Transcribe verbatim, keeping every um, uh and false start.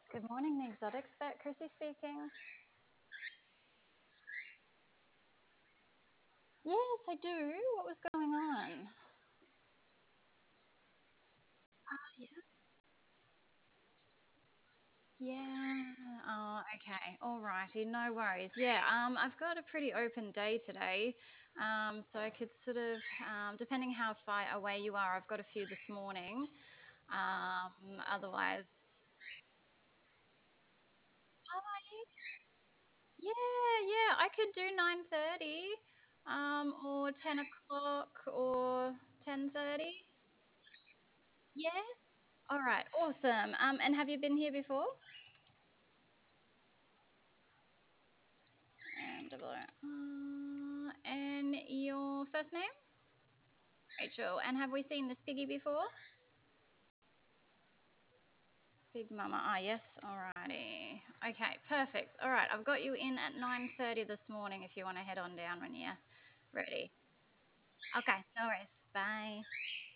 Good morning, the Exotic Expert, Chrissy speaking. Yes, I do. What was going on? Oh, yeah. Yeah. Oh, okay. All righty. No worries. Yeah. Um, I've got a pretty open day today. Um, so I could sort of, um, depending how far away you are, I've got a few this morning. Um, otherwise, oh, yeah, yeah. I could do nine thirty, um, or ten o'clock, or ten thirty. Yeah. All right, awesome. Um, and have you been here before? And double O. Uh, and your first name? Rachel. And have we seen this piggy before? Big Mama. Ah, yes. Alrighty. Okay, perfect. All right, I've got you in at nine thirty this morning if you want to head on down when you're ready. Okay, no worries. Bye.